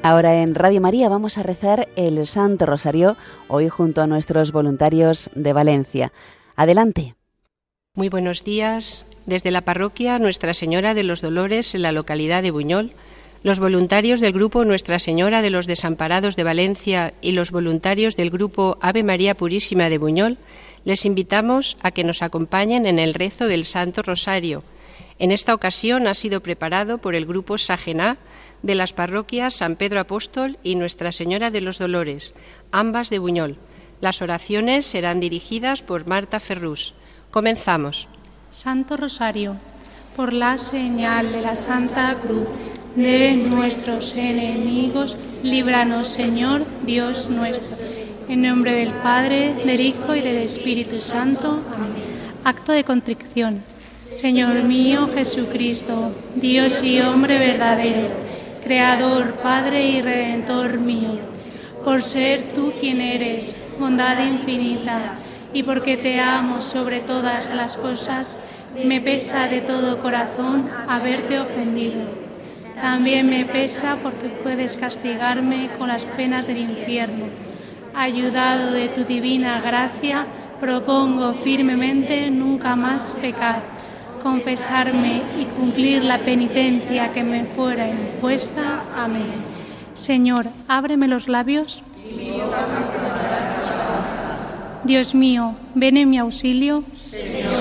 Ahora en Radio María vamos a rezar el Santo Rosario, hoy junto a nuestros voluntarios de Valencia. Adelante. Muy buenos días. Desde la parroquia Nuestra Señora de los Dolores en la localidad de Buñol, los voluntarios del grupo Nuestra Señora de los Desamparados de Valencia y los voluntarios del grupo Ave María Purísima de Buñol, les invitamos a que nos acompañen en el rezo del Santo Rosario. En esta ocasión ha sido preparado por el grupo Sagená de las parroquias San Pedro Apóstol y Nuestra Señora de los Dolores, ambas de Buñol. Las oraciones serán dirigidas por Marta Ferrús. Comenzamos. Santo Rosario, por la señal de la Santa Cruz de nuestros enemigos, líbranos, Señor, Dios nuestro. En nombre del Padre, del Hijo y del Espíritu Santo. Amén. Acto de contrición. Señor mío Jesucristo, Dios y hombre verdadero, Creador, Padre y Redentor mío, por ser tú quien eres, bondad infinita, y porque te amo sobre todas las cosas, me pesa de todo corazón haberte ofendido. También me pesa porque puedes castigarme con las penas del infierno. Ayudado de tu divina gracia, propongo firmemente nunca más pecar, confesarme y cumplir la penitencia que me fuera impuesta. Amén. Señor, ábreme los labios. Dios mío, ven en mi auxilio. Señor,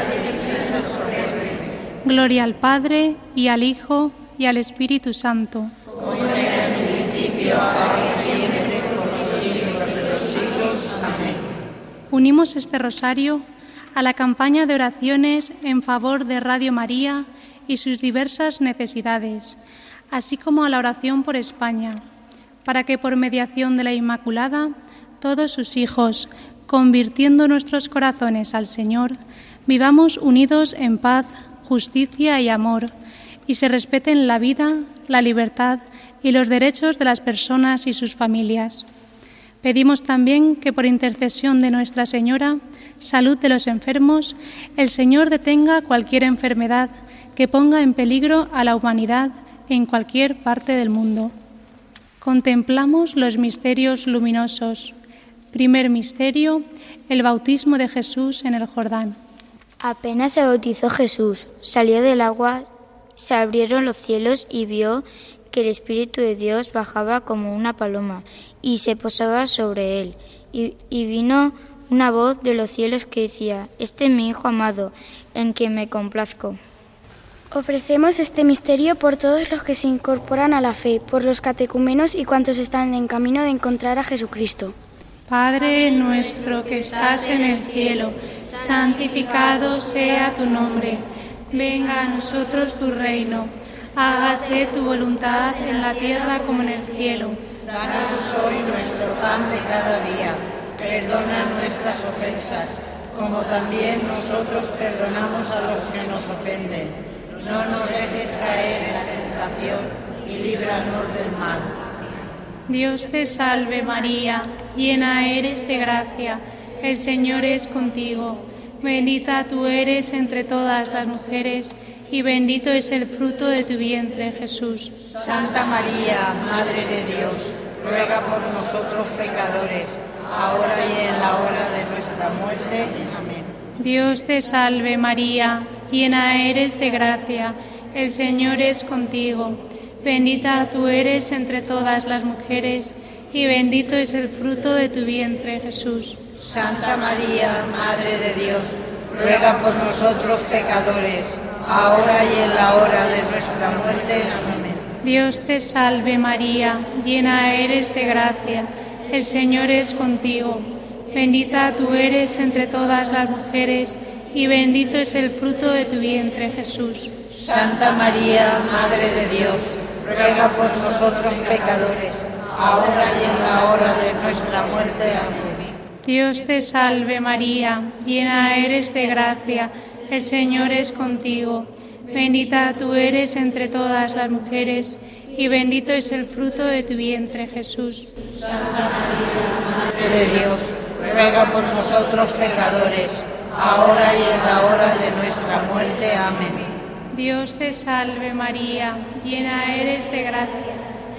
gloria al Padre, y al Hijo, y al Espíritu Santo. Como era en el principio, ahora y siempre, por los siglos de los siglos. Amén. Unimos este rosario a la campaña de oraciones en favor de Radio María y sus diversas necesidades, así como a la oración por España, para que por mediación de la Inmaculada, todos sus hijos, convirtiendo nuestros corazones al Señor, vivamos unidos en paz, justicia y amor, y se respeten la vida, la libertad y los derechos de las personas y sus familias. Pedimos también que por intercesión de Nuestra Señora, salud de los enfermos, el Señor detenga cualquier enfermedad que ponga en peligro a la humanidad en cualquier parte del mundo. Contemplamos los misterios luminosos. Primer misterio, el bautismo de Jesús en el Jordán. Apenas se bautizó Jesús, salió del agua, se abrieron los cielos y vio que el Espíritu de Dios bajaba como una paloma y se posaba sobre él. Y vino una voz de los cielos que decía: Este es mi Hijo amado, en quien me complazco. Ofrecemos este misterio por todos los que se incorporan a la fe, por los catecúmenos y cuantos están en camino de encontrar a Jesucristo. Padre nuestro que estás en el cielo, santificado sea tu nombre. Venga a nosotros tu reino. Hágase tu voluntad en la tierra como en el cielo. Danos hoy nuestro pan de cada día. Perdona nuestras ofensas, como también nosotros perdonamos a los que nos ofenden. No nos dejes caer en la tentación y líbranos del mal. Dios te salve María, llena eres de gracia, el Señor es contigo. Bendita tú eres entre todas las mujeres, y bendito es el fruto de tu vientre, Jesús. Santa María, Madre de Dios, ruega por nosotros pecadores, ahora y en la hora de nuestra muerte. Amén. Dios te salve María, llena eres de gracia, el Señor es contigo. Bendita tú eres entre todas las mujeres, y bendito es el fruto de tu vientre, Jesús. Santa María, Madre de Dios, ruega por nosotros pecadores, ahora y en la hora de nuestra muerte. Amén. Dios te salve María, llena eres de gracia, el Señor es contigo. Bendita tú eres entre todas las mujeres, y bendito es el fruto de tu vientre, Jesús. Santa María, Madre de Dios, ruega por nosotros pecadores, ahora y en la hora de nuestra muerte. Amén. Dios te salve María, llena eres de gracia, el Señor es contigo. Bendita tú eres entre todas las mujeres, y bendito es el fruto de tu vientre, Jesús. Santa María, Madre de Dios, ruega por nosotros pecadores, ahora y en la hora de nuestra muerte. Amén. Dios te salve María, llena eres de gracia,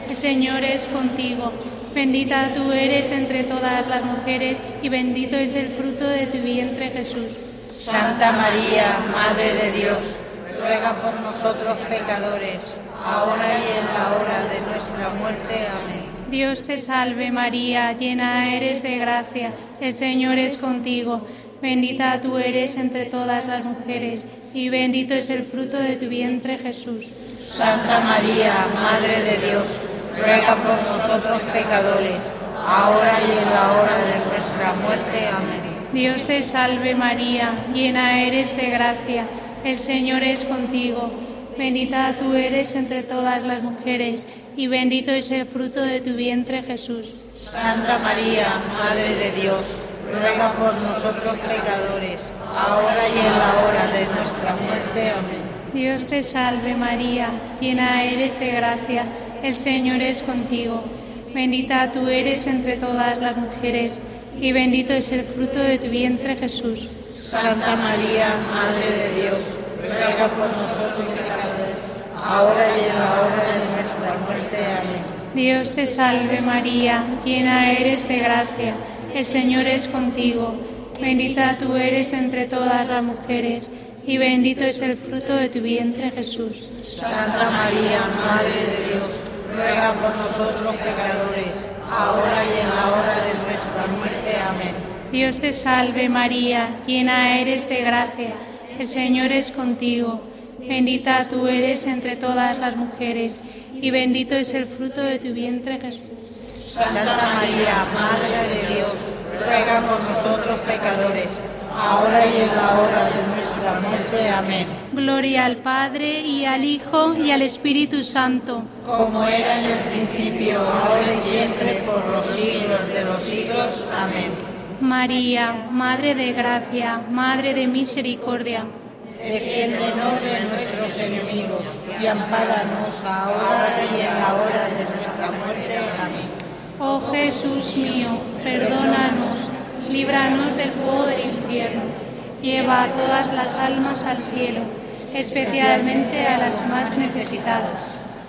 el Señor es contigo. Bendita tú eres entre todas las mujeres y bendito es el fruto de tu vientre, Jesús. Santa María, Madre de Dios, ruega por nosotros pecadores, ahora y en la hora de nuestra muerte. Amén. Dios te salve María, llena eres de gracia, el Señor es contigo. Bendita tú eres entre todas las mujeres y bendito es el fruto de tu vientre, Jesús. Santa María, Madre de Dios, ruega por nosotros pecadores, ahora y en la hora de nuestra muerte. Amén. Dios te salve María, llena eres de gracia, el Señor es contigo. Bendita tú eres entre todas las mujeres y bendito es el fruto de tu vientre, Jesús. Santa María, Madre de Dios, ruega por nosotros pecadores, ahora y en la hora de nuestra muerte. Amén. Dios te salve María, llena eres de gracia, el Señor es contigo. Bendita tú eres entre todas las mujeres y bendito es el fruto de tu vientre, Jesús. Santa María, Madre de Dios, ruega por nosotros pecadores, ahora y en la hora de nuestra muerte. Amén. Dios te salve María, llena eres de gracia, el Señor es contigo. Bendita tú eres entre todas las mujeres y bendito es el fruto de tu vientre, Jesús. Santa María, Madre de Dios, ruega por nosotros pecadores, ahora y en la hora de nuestra muerte. Amén. Dios te salve María, llena eres de gracia, el Señor es contigo. Bendita tú eres entre todas las mujeres y bendito es el fruto de tu vientre, Jesús. Santa María, Madre de Dios, ruega por nosotros pecadores, ahora y en la hora de nuestra muerte. Amén. Gloria al Padre y al Hijo y al Espíritu Santo. Como era en el principio, ahora y siempre, por los siglos de los siglos. Amén. María, Madre de gracia, Madre de misericordia, defiéndenos de nuestros enemigos y ampáranos ahora y en la hora de nuestra muerte. Amén. Oh Jesús mío, perdónanos, líbranos del fuego del infierno, lleva a todas las almas al cielo, especialmente a las más necesitadas.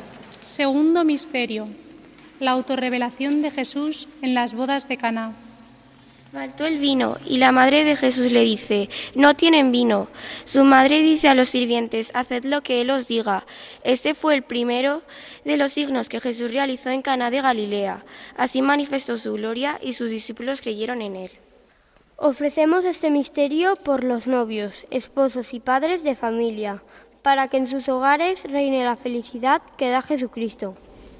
Segundo misterio: la autorrevelación de Jesús en las bodas de Caná. Faltó el vino y la madre de Jesús le dice: no tienen vino. Su madre dice a los sirvientes: haced lo que él os diga. Este fue el primero de los signos que Jesús realizó en Caná de Galilea. Así manifestó su gloria y sus discípulos creyeron en él. Ofrecemos este misterio por los novios, esposos y padres de familia, para que en sus hogares reine la felicidad que da Jesucristo.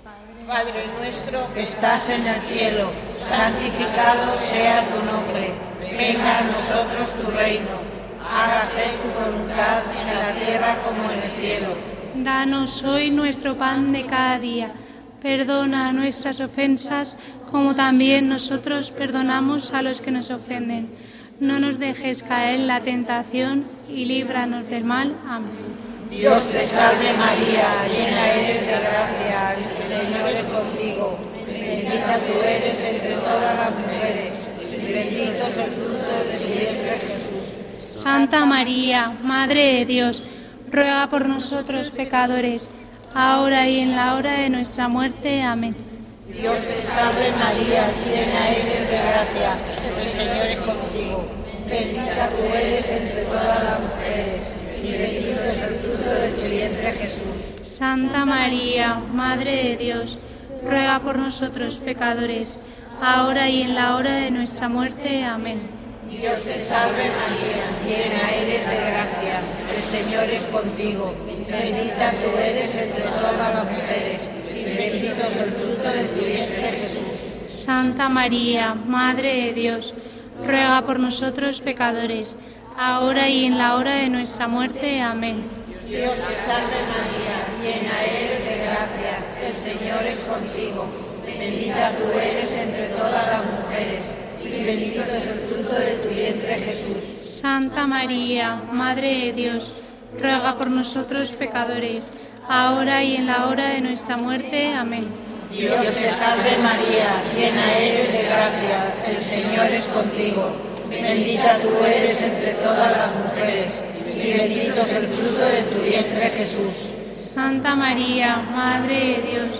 Padre nuestro que estás en el cielo, santificado sea tu nombre. Venga a nosotros tu reino. Hágase tu voluntad en la tierra como en el cielo. Danos hoy nuestro pan de cada día. Perdona nuestras ofensas, como también nosotros perdonamos a los que nos ofenden. No nos dejes caer en la tentación y líbranos del mal. Amén. Dios te salve María, llena eres de gracia, el Señor es contigo. Bendita tú eres entre todas las mujeres, y bendito es el fruto de tu vientre, Jesús. Santa María, Madre de Dios, ruega por nosotros pecadores, ahora y en la hora de nuestra muerte. Amén. Dios te salve María, llena eres de gracia, el Señor es contigo. Bendita tú eres entre todas las mujeres, y bendito es el fruto de tu vientre, Jesús. Santa María, Madre de Dios, ruega por nosotros pecadores, ahora y en la hora de nuestra muerte. Amén. Dios te salve María, llena eres de gracia, el Señor es contigo. Bendita tú eres entre todas las mujeres, y bendito es el fruto de tu vientre, Jesús. Santa María, Madre de Dios, ruega por nosotros pecadores, ahora y en la hora de nuestra muerte. Amén. Dios te salve María, llena eres de gracia, el Señor es contigo. Bendita tú eres entre todas las mujeres, y bendito es el fruto de tu vientre, Jesús. Santa María, Madre de Dios, ruega por nosotros pecadores, ahora y en la hora de nuestra muerte. Amén. Dios te salve María, llena eres de gracia, el Señor es contigo. Bendita tú eres entre todas las mujeres, y bendito es el fruto de tu vientre, Jesús. Santa María, Madre de Dios,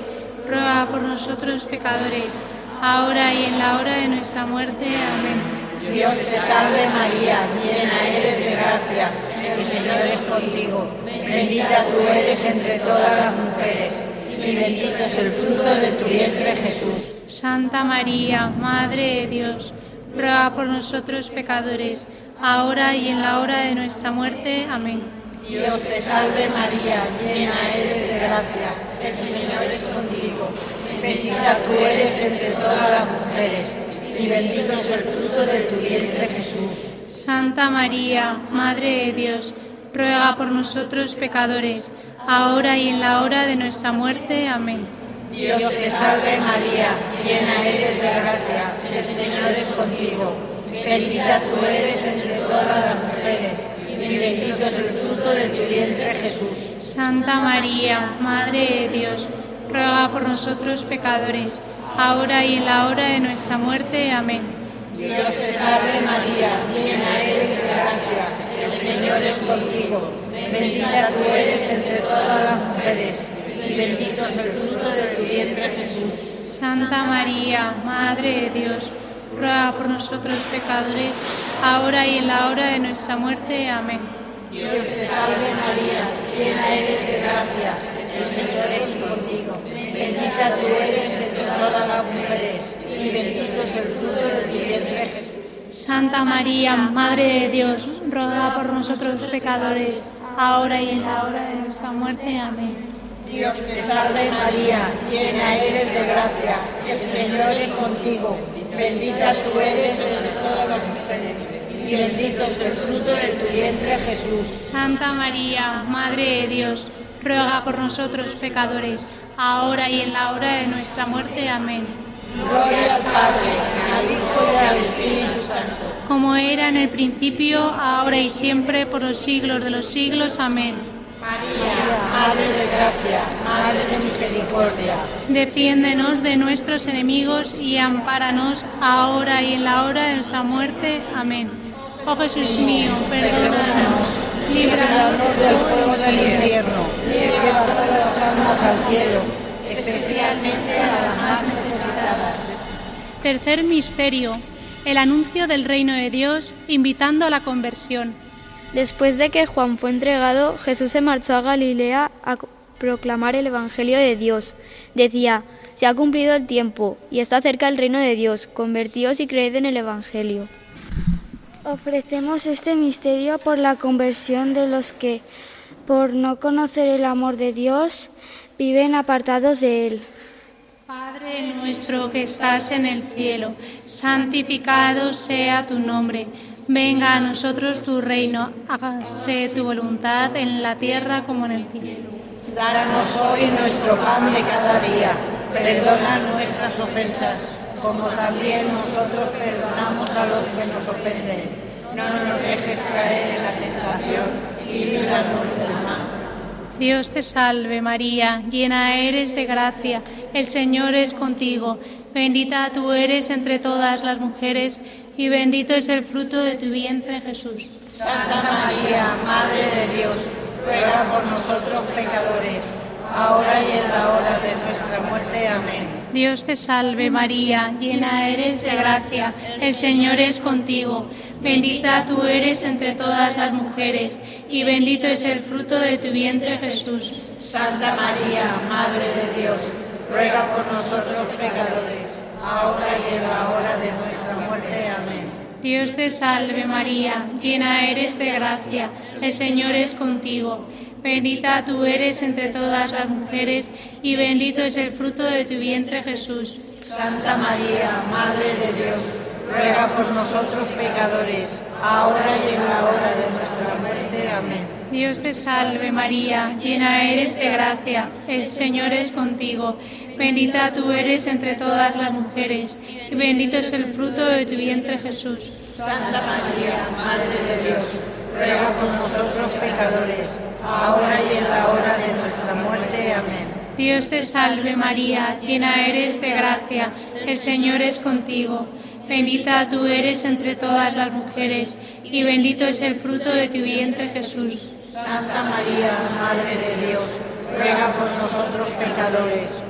ruega por nosotros pecadores, ahora y en la hora de nuestra muerte. Amén. Dios te salve María, llena eres de gracia, el Señor es contigo. Bendita tú eres entre todas las mujeres, y bendito es el fruto de tu vientre Jesús. Santa María, Madre de Dios, ruega por nosotros pecadores, ahora y en la hora de nuestra muerte. Amén. Dios te salve María, llena eres de gracia, el Señor es contigo. Bendita tú eres entre todas las mujeres, y bendito es el fruto de tu vientre Jesús. Santa María, Madre de Dios, ruega por nosotros pecadores, ahora y en la hora de nuestra muerte. Amén. Dios te salve María, llena eres de gracia, el Señor es contigo. Bendita tú eres entre todas las mujeres, y bendito es el fruto de tu vientre Jesús. Santa María, Madre de Dios, ruega por nosotros pecadores, ahora y en la hora de nuestra muerte. Amén. Dios te salve María, llena eres de gracia, el Señor es contigo. Bendita tú eres entre todas las mujeres, y bendito es el fruto de tu vientre Jesús. Santa María, Madre de Dios, ruega por nosotros pecadores, ahora y en la hora de nuestra muerte. Amén. Dios te salve María, llena eres de gracia, el Señor es contigo. Bendita tú eres entre todas las mujeres, y bendito es el fruto de tu vientre Jesús. Santa María, Madre de Dios, ruega por nosotros pecadores, ahora y en la hora de nuestra muerte. Amén. Dios te salve María, llena eres de gracia, el Señor es contigo. Bendita tú eres entre todas las mujeres, y bendito es el fruto de tu vientre Jesús. Santa María, Madre de Dios, ruega por nosotros pecadores, ahora y en la hora de nuestra muerte. Amén. Gloria al Padre, al Hijo y al Espíritu Santo. Como era en el principio, ahora y siempre, por los siglos de los siglos. Amén. María, Madre de gracia, Madre de misericordia, defiéndenos de nuestros enemigos y ampáranos ahora y en la hora de nuestra muerte. Amén. Oh Jesús mío, perdónanos, líbranos del fuego del infierno, lleva todas las almas al cielo, especialmente a las más necesitadas. Tercer misterio, el anuncio del reino de Dios, invitando a la conversión. Después de que Juan fue entregado, Jesús se marchó a Galilea a proclamar el Evangelio de Dios. Decía: se ha cumplido el tiempo y está cerca el reino de Dios. Convertíos y creed en el Evangelio. Ofrecemos este misterio por la conversión de los que, por no conocer el amor de Dios, viven apartados de Él. Padre nuestro que estás en el cielo, santificado sea tu nombre. Venga a nosotros tu reino, hágase tu voluntad en la tierra como en el cielo. Danos hoy nuestro pan de cada día, perdona nuestras ofensas, como también nosotros perdonamos a los que nos ofenden. No nos dejes caer en la tentación y líbranos del mal. Dios te salve María, llena eres de gracia, el Señor es contigo. Bendita tú eres entre todas las mujeres, y bendito es el fruto de tu vientre, Jesús. Santa María, Madre de Dios, ruega por nosotros pecadores, ahora y en la hora de nuestra muerte. Amén. Dios te salve María, llena eres de gracia, el Señor es contigo. Bendita tú eres entre todas las mujeres, y bendito es el fruto de tu vientre, Jesús. Santa María, Madre de Dios, ruega por nosotros pecadores, ahora y en la hora de nuestra muerte. Amén. Dios te salve María, llena eres de gracia, el Señor es contigo. Bendita tú eres entre todas las mujeres, y bendito es el fruto de tu vientre, Jesús. Santa María, Madre de Dios, ruega por nosotros pecadores, ahora y en la hora de nuestra muerte. Amén. Dios te salve María, llena eres de gracia, el Señor es contigo. Bendita tú eres entre todas las mujeres, y bendito es el fruto de tu vientre, Jesús. Santa María, Madre de Dios, ruega por nosotros pecadores, ahora y en la hora de nuestra muerte. Amén. Dios te salve María, llena eres de gracia, el Señor es contigo. Bendita tú eres entre todas las mujeres, y bendito es el fruto de tu vientre, Jesús. Santa María, Madre de Dios, ruega por nosotros pecadores,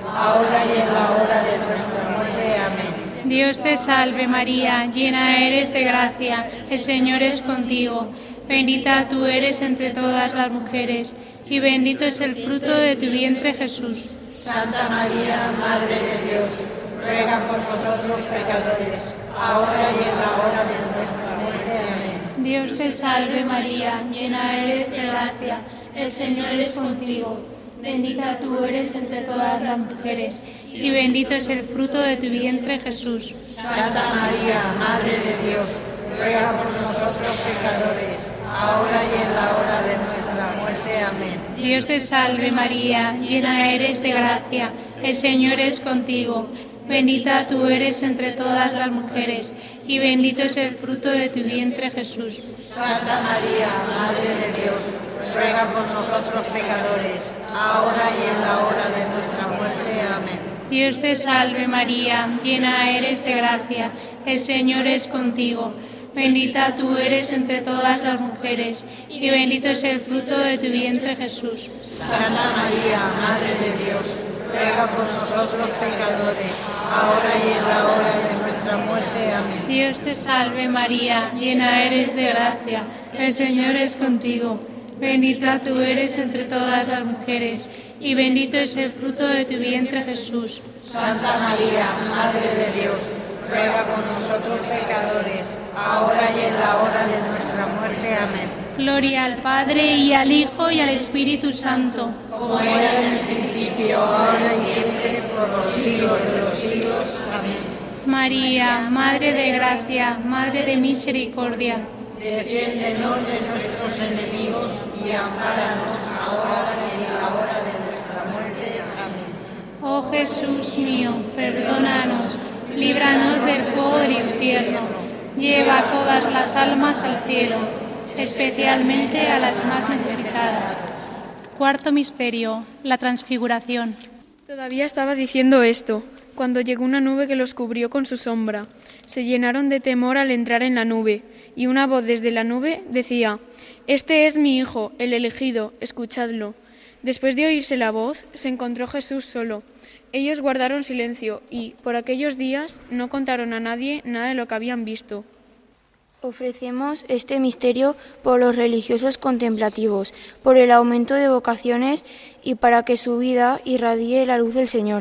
ahora y en la hora de nuestra muerte. Amén. Dios te salve María, llena eres de gracia, el Señor es contigo. Bendita tú eres entre todas las mujeres, y bendito es el fruto de tu vientre Jesús. Santa María, Madre de Dios, ruega por nosotros pecadores, ahora y en la hora de nuestra muerte. Amén. Dios te salve María, llena eres de gracia, el Señor es contigo. Bendita tú eres entre todas las mujeres, y bendito es el fruto de tu vientre Jesús. Santa María, Madre de Dios, ruega por nosotros pecadores, ahora y en la hora de nuestra muerte. Amén. Dios te salve María, llena eres de gracia, el Señor es contigo. Bendita tú eres entre todas las mujeres, y bendito es el fruto de tu vientre Jesús. Santa María, Madre de Dios, ruega por nosotros pecadores, ahora y en la hora de nuestra muerte. Amén. Dios te salve María, llena eres de gracia, el Señor es contigo. Bendita tú eres entre todas las mujeres, y bendito es el fruto de tu vientre Jesús. Santa María, Madre de Dios, ruega por nosotros pecadores, ahora y en la hora de nuestra muerte. Amén. Dios te salve María, llena eres de gracia, el Señor es contigo. Bendita tú eres entre todas las mujeres, y bendito es el fruto de tu vientre Jesús. Santa María, Madre de Dios, ruega por nosotros pecadores, ahora y en la hora de nuestra muerte. Amén. Gloria al Padre, y al Hijo, y al Espíritu Santo. Como era en el principio, ahora y siempre, por los siglos de los siglos. Amén. María, Madre de gracia, Madre de misericordia, defiéndenos de nuestros enemigos y ampáranos ahora y en la hora de nuestra muerte. Amén. Oh Jesús mío, perdónanos, líbranos del fuego del infierno, lleva todas las almas al cielo, especialmente a las más necesitadas. Cuarto misterio, la transfiguración. Todavía estaba diciendo esto, cuando llegó una nube que los cubrió con su sombra. Se llenaron de temor al entrar en la nube, y una voz desde la nube decía: «Este es mi Hijo, el elegido, escuchadlo». Después de oírse la voz, se encontró Jesús solo. Ellos guardaron silencio y, por aquellos días, no contaron a nadie nada de lo que habían visto. Ofrecemos este misterio por los religiosos contemplativos, por el aumento de vocaciones y para que su vida irradie la luz del Señor.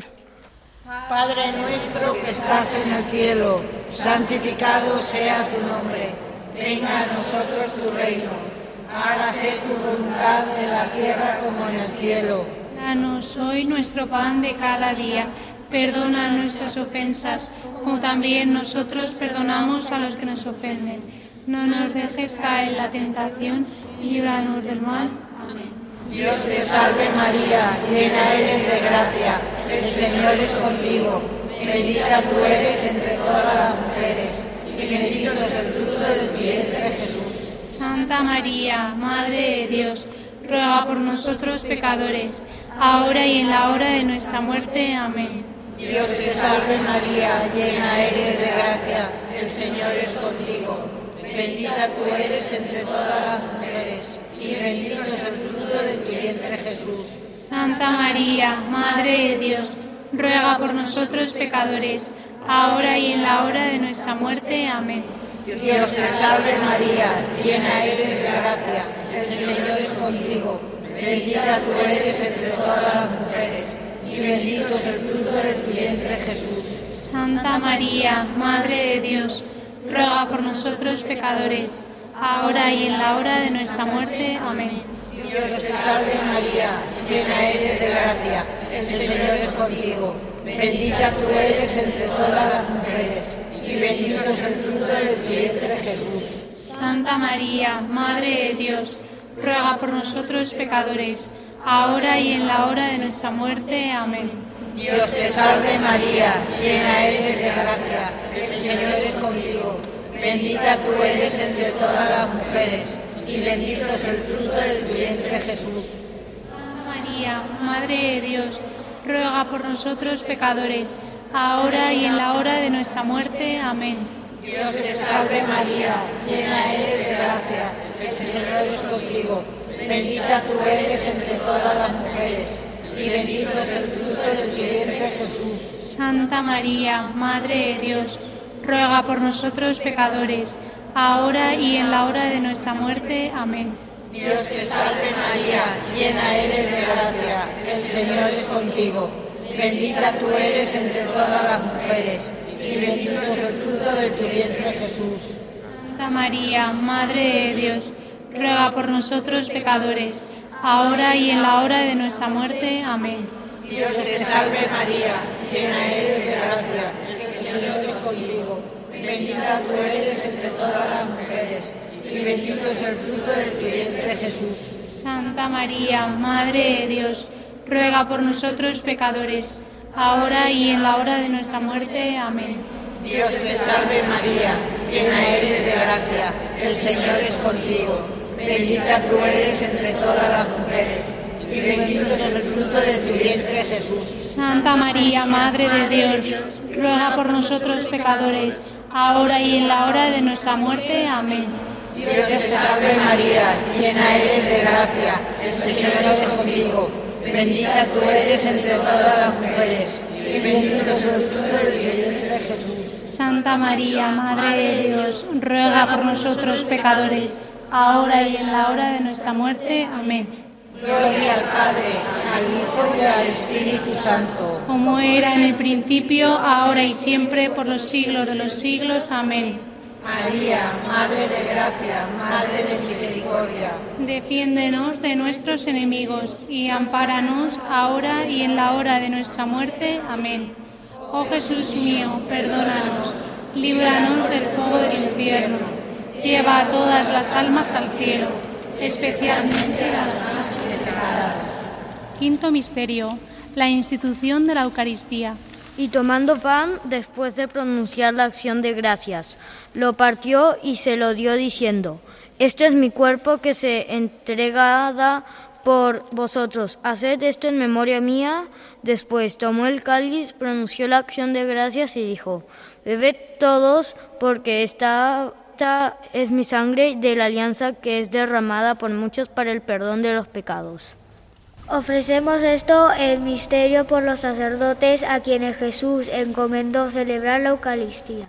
Padre nuestro que estás en el cielo, santificado sea tu nombre. Venga a nosotros tu reino. Hágase tu voluntad en la tierra como en el cielo. Danos hoy nuestro pan de cada día. Perdona nuestras ofensas, como también nosotros perdonamos a los que nos ofenden. No nos dejes caer en la tentación y líbranos del mal. Amén. Dios te salve María, llena eres de gracia, el Señor es contigo. Bendita tú eres entre todas las mujeres, y bendito es el fruto de tu vientre Jesús. Santa María, Madre de Dios, ruega por nosotros pecadores, ahora y en la hora de nuestra muerte. Amén. Dios te salve María, llena eres de gracia, el Señor es contigo. Bendita tú eres entre todas las mujeres, y bendito es el fruto de tu vientre Jesús. Santa María, Madre de Dios, ruega por nosotros pecadores, ahora y en la hora de nuestra muerte. Amén. Dios te salve María, llena eres de gracia, el Señor es contigo. Bendita tú eres entre todas las mujeres, y bendito es el fruto de tu vientre Jesús. Santa María, Madre de Dios, ruega por nosotros pecadores, ahora y en la hora de nuestra muerte. Amén. Dios te salve María, llena eres de gracia, el Señor es contigo. Bendita tú eres entre todas las mujeres, y bendito es el fruto de tu vientre Jesús. Santa María, Madre de Dios, ruega por nosotros pecadores, ahora y en la hora de nuestra muerte. Amén. Dios te salve María, llena eres de gracia, el Señor es contigo. Bendita tú eres entre todas las mujeres, y bendito es el fruto de tu vientre Jesús. Santa María, Madre de Dios, ruega por nosotros pecadores, ahora y en la hora de nuestra muerte. Amén. Dios te salve María, llena eres de gracia, el Señor es contigo. Bendita tú eres entre todas las mujeres, y bendito es el fruto de tu vientre, Jesús. Santa María, Madre de Dios, ruega por nosotros pecadores, ahora y en la hora de nuestra muerte. Amén. Dios te salve María, llena eres de gracia, el Señor es contigo. Bendita tú eres entre todas las mujeres, y bendito es el fruto de tu vientre, Jesús. Santa María, Madre de Dios, ruega por nosotros pecadores, ahora y en la hora de nuestra muerte. Amén. Dios te salve María, llena eres de gracia, el Señor es contigo. Bendita tú eres entre todas las mujeres, y bendito es el fruto de tu vientre, Jesús. Santa María, Madre de Dios, ruega por nosotros pecadores, ahora y en la hora de nuestra muerte. Amén. Dios te salve María, llena eres de gracia, el Señor es contigo. Bendita tú eres entre todas las mujeres, y bendito es el fruto de tu vientre, Jesús. Santa María, Madre de Dios, ruega por nosotros pecadores, ahora y en la hora de nuestra muerte. Amén. Dios te salve María, llena eres de gracia, el Señor es contigo. Bendita tú eres entre todas las mujeres, y bendito es el fruto de tu vientre, Jesús. Santa María, Madre de Dios, ruega por nosotros pecadores, ahora y en la hora de nuestra muerte. Amén. Gloria al Padre, al Hijo y al Espíritu Santo. Como era en el principio, ahora y siempre, por los siglos de los siglos. Amén. María, Madre de gracia, Madre de misericordia. Defiéndenos de nuestros enemigos y ampáranos ahora y en la hora de nuestra muerte. Amén. Oh Jesús mío, perdónanos, líbranos del fuego del infierno, lleva a todas las almas al cielo, especialmente a las más necesitadas. Quinto misterio, la institución de la Eucaristía. Y tomando pan, después de pronunciar la acción de gracias, lo partió y se lo dio diciendo: Este es mi cuerpo que se entregada por vosotros. Haced esto en memoria mía. Después tomó el cáliz, pronunció la acción de gracias y dijo: Bebed todos, porque esta es mi sangre de la alianza que es derramada por muchos para el perdón de los pecados. Ofrecemos esto el misterio por los sacerdotes a quienes Jesús encomendó celebrar la Eucaristía.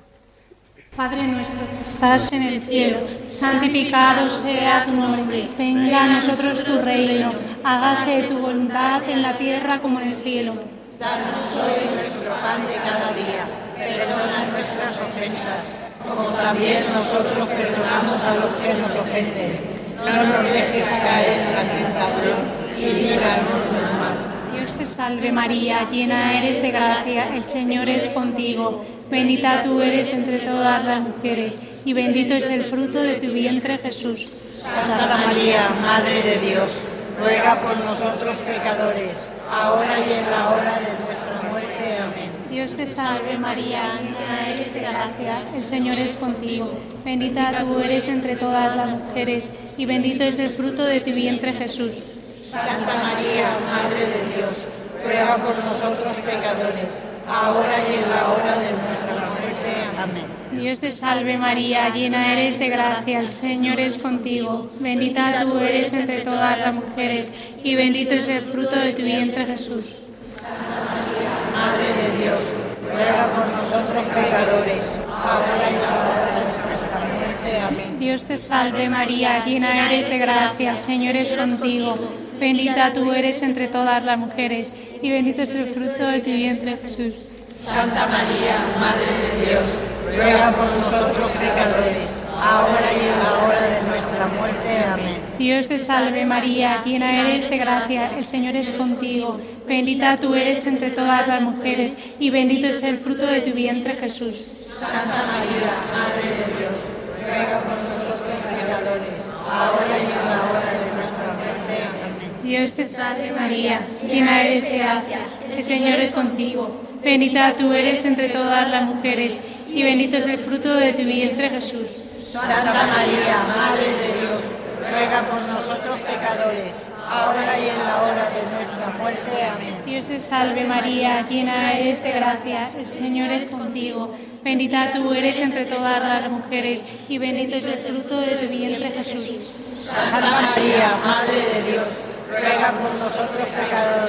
Padre nuestro que estás en el cielo, santificado sea tu nombre. Venga a nosotros tu reino, hágase tu voluntad en la tierra como en el cielo. Danos hoy nuestro pan de cada día, perdona nuestras ofensas, como también nosotros perdonamos a los que nos ofenden. No nos dejes caer en la tentación y líbranos del mal. Dios te salve María, llena eres de gracia, el Señor es contigo. Bendita tú eres entre todas las mujeres, y bendito es el fruto de tu vientre, Jesús. Santa María, Madre de Dios, ruega por nosotros pecadores, ahora y en la hora de nuestra muerte. Amén. Dios te salve María, llena eres de gracia, el Señor es contigo. Bendita tú eres entre todas las mujeres, y bendito es el fruto de tu vientre, Jesús. Santa María, Madre de Dios, ruega por nosotros pecadores, ahora y en la hora de nuestra muerte. Amén. Dios te salve María, llena eres de gracia, el Señor es contigo. Bendita tú eres entre todas las mujeres, y bendito es el fruto de tu vientre, Jesús. Santa María, Madre de Dios, ruega por nosotros pecadores, ahora y en la hora de nuestra muerte. Amén. Dios te salve María, llena eres de gracia, el Señor es contigo. Bendita tú eres entre todas las mujeres, y bendito es el fruto de tu vientre, Jesús. Santa María, Madre de Dios, ruega por nosotros pecadores, ahora y en la hora de nuestra muerte. Amén. Dios te salve María, llena eres de gracia, el Señor es contigo. Bendita tú eres entre todas las mujeres, y bendito es el fruto de tu vientre, Jesús. Santa María, Madre de Dios, ruega por nosotros pecadores, ahora y en la hora de nuestra muerte. Amén. Dios te salve María, llena eres de gracia, el Señor es contigo. Bendita tú eres entre todas las mujeres, y bendito es el fruto de tu vientre, Jesús. Santa María, Madre de Dios, ruega por nosotros pecadores, ahora y en la hora de nuestra muerte. Amén. Dios te salve María, llena eres de gracia, el Señor es contigo. Bendita tú eres entre todas las mujeres, y bendito es el fruto de tu vientre, Jesús. Santa María, Madre de Dios, ruega por nosotros pecadores,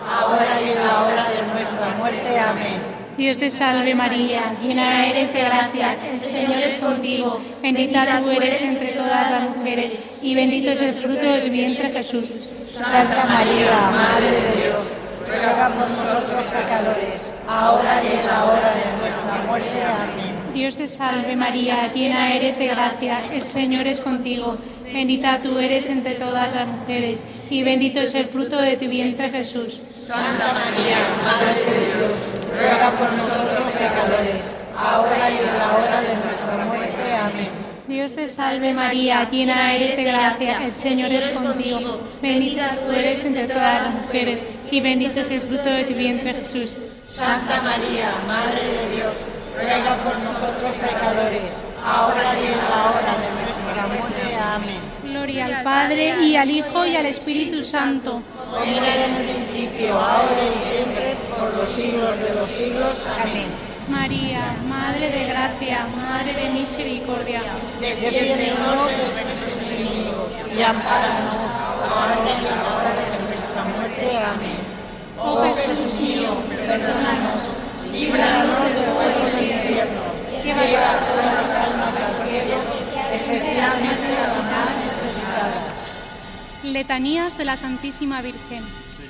ahora y en la hora de nuestra muerte. Amén. Dios te salve María, llena eres de gracia, el Señor es contigo, bendita tú eres entre todas las mujeres, y bendito es el fruto de tu vientre Jesús. Santa María, Madre de Dios, ruega por nosotros pecadores, ahora y en la hora de nuestra muerte. Amén. Dios te salve María, llena eres de gracia, el Señor es contigo, bendita tú eres entre todas las mujeres, y bendito es el fruto de tu vientre Jesús. Santa María, Madre de Dios, ruega por nosotros pecadores, ahora y en la hora de nuestra muerte. Amén. Dios te salve María, llena eres de gracia, el Señor es contigo, bendita tú eres entre todas las mujeres, y bendito es el fruto de tu vientre Jesús. Santa María, Madre de Dios, ruega por nosotros pecadores, ahora y en la hora de nuestra muerte. Amén. Gloria al Padre, y al Hijo, y al Espíritu Santo. Como era en el principio, ahora y siempre, por los siglos de los siglos. Amén. María, Madre de gracia, Madre de misericordia, defiéndonos de nuestros enemigos y ampáranos ahora y en la hora de nuestra muerte. Amén. Oh Jesús mío, perdónanos, líbranos del fuego del infierno, lleva a todas las almas al cielo, especialmente a las más necesitadas. Letanías de la Santísima Virgen.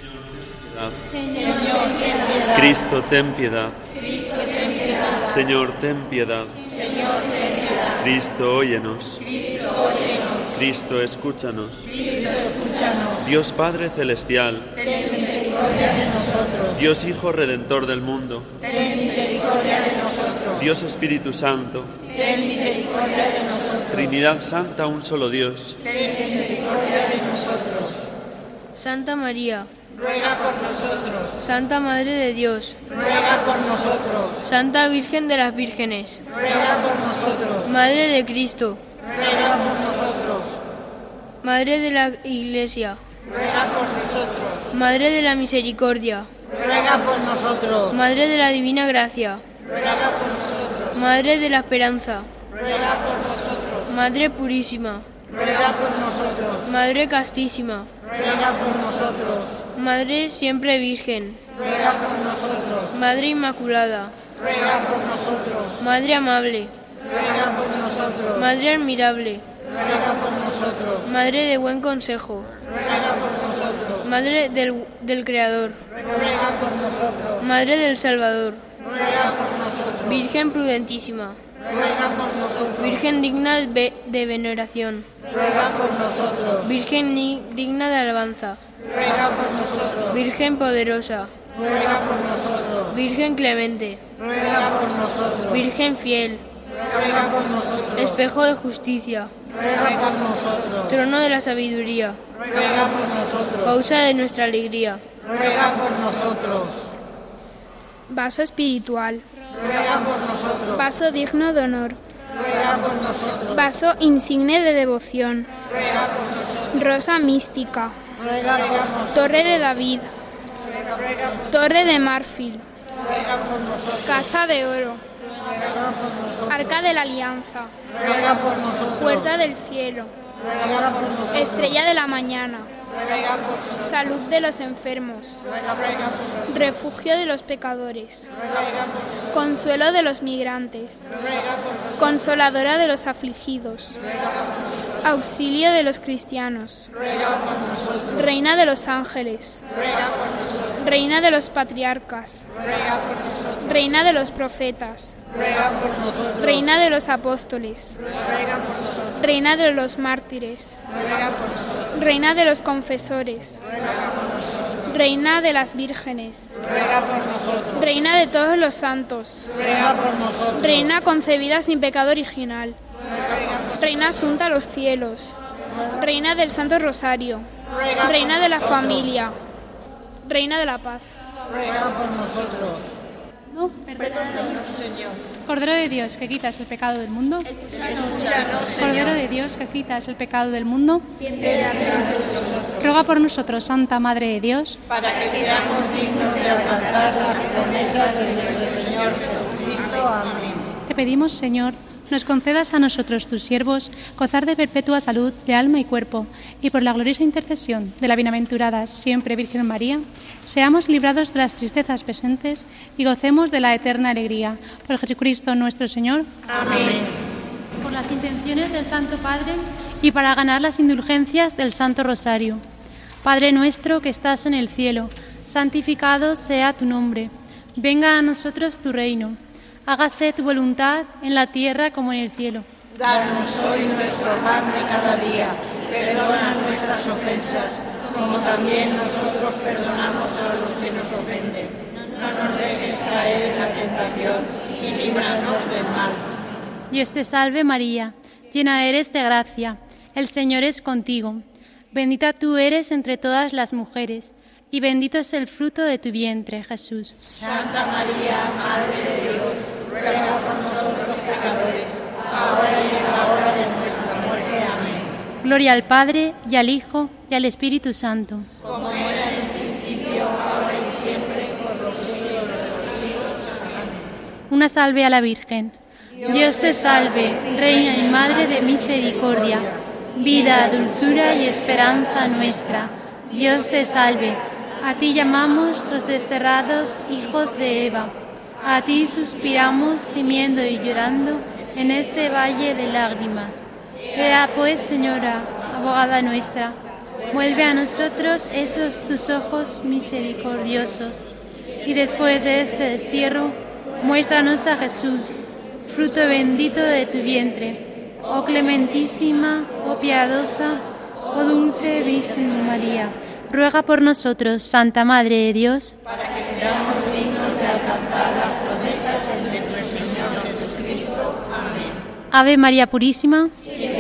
Señor, ten piedad. Cristo, ten piedad. Cristo, ten piedad. Señor, ten piedad. Señor, ten piedad. Cristo, óyenos. Cristo, óyenos. Cristo, escúchanos. Cristo, escúchanos. Dios Padre Celestial, ten misericordia de nosotros. Dios Hijo Redentor del mundo, ten misericordia de nosotros. Dios Espíritu Santo, ten misericordia de nosotros. Trinidad Santa, un solo Dios. Ten misericordia de nosotros. Santa María, ruega por nosotros. Santa Madre de Dios, ruega por nosotros. Santa Virgen de las Vírgenes, ruega por nosotros. Madre de Cristo, ruega por nosotros. Madre de la Iglesia, ruega por nosotros. Madre de la Misericordia, ruega por nosotros. Madre de la Divina Gracia, ruega por nosotros. Madre de la Esperanza, ruega por nosotros. Madre Purísima, ruega por nosotros. Madre Castísima, ruega por nosotros. Madre Siempre Virgen, ruega por nosotros. Madre Inmaculada, ruega por nosotros. Madre Amable, ruega por nosotros. Madre Admirable, ruega por nosotros. Madre de Buen Consejo, ruega por nosotros. Madre del Creador, ruega por nosotros. Madre del Salvador, ruega por nosotros. Virgen prudentísima, ruega por nosotros. Virgen digna de veneración, ruega por nosotros. Virgen digna de alabanza, ruega por nosotros. Virgen poderosa, ruega por nosotros. Virgen clemente, ruega por nosotros. Virgen fiel, ruega por nosotros. espejo de justicia, ruega por nosotros. trono de la sabiduría, ruega por nosotros. causa de nuestra alegría, ruega por nosotros. Vaso espiritual, ruega por nosotros. vaso digno de honor, ruega por nosotros. vaso insigne de devoción, ruega por nosotros. rosa mística, ruega por nosotros. torre de David, ruega por torre de marfil, ruega por nosotros. casa de oro, ruega por nosotros. arca de la alianza, ruega por nosotros. puerta del cielo, ruega por nosotros. estrella de la mañana, ruega por nosotros. salud de los enfermos, ruega por nosotros. refugio de los pecadores, ruega por nosotros. consuelo de los migrantes, ruega por nosotros. consoladora de los afligidos, auxilio de los cristianos, ruega por nosotros. reina de los ángeles, ruega por nosotros. reina de los patriarcas, ruega por nosotros. reina de los profetas, ruega por nosotros. reina de los apóstoles, ruega por nosotros. reina de los mártires, ruega por nosotros. reina de los confesores, ruega por nosotros. reina de las vírgenes, ruega por nosotros. reina de todos los santos, ruega por nosotros. reina concebida sin pecado original, reina asunta a los cielos, reina del Santo Rosario, reina de la familia, reina de la paz. ruega por nosotros. ¿No? Cordero de Dios, que quitas el pecado del mundo. Cordero de Dios, que quitas el pecado del mundo. Ruega por nosotros, Santa Madre de Dios, para que seamos dignos de alcanzar las promesas de nuestro Señor Jesucristo. Amén. te pedimos, Señor, nos concedas a nosotros, tus siervos, gozar de perpetua salud de alma y cuerpo, y por la gloriosa intercesión de la bienaventurada siempre Virgen María, seamos librados de las tristezas presentes y gocemos de la eterna alegría. Por Jesucristo nuestro Señor. Amén. Por las intenciones del Santo Padre y para ganar las indulgencias del Santo Rosario. Padre nuestro que estás en el cielo, santificado sea tu nombre. Venga a nosotros tu reino. Hágase tu voluntad en la tierra como en el cielo. Danos hoy nuestro pan de cada día. Perdona nuestras ofensas, como también nosotros perdonamos a los que nos ofenden. No nos dejes caer en la tentación y líbranos del mal. Dios te salve María, llena eres de gracia. El Señor es contigo. Bendita tú eres entre todas las mujeres, y bendito es el fruto de tu vientre, Jesús. Santa María, Madre de Dios, ruega por nosotros pecadores, ahora y en la hora de nuestra muerte. Amén. Gloria al Padre, y al Hijo, y al Espíritu Santo. Como era en el principio, ahora y siempre, por los siglos de los siglos. Amén. Una salve a la Virgen. Dios te salve, Reina y Madre de misericordia, vida, dulzura y esperanza nuestra. Dios te salve. A ti llamamos los desterrados hijos de Eva. A ti suspiramos gimiendo y llorando en este valle de lágrimas. Ea pues, Señora, abogada nuestra, vuelve a nosotros esos tus ojos misericordiosos. Y después de este destierro, muéstranos a Jesús, fruto bendito de tu vientre. Oh clementísima, oh piadosa, oh dulce Virgen María, ruega por nosotros, Santa Madre de Dios, para que seamos dignos de alcanzar las promesas de nuestro Señor Jesucristo. Amén. Ave María Purísima, Sin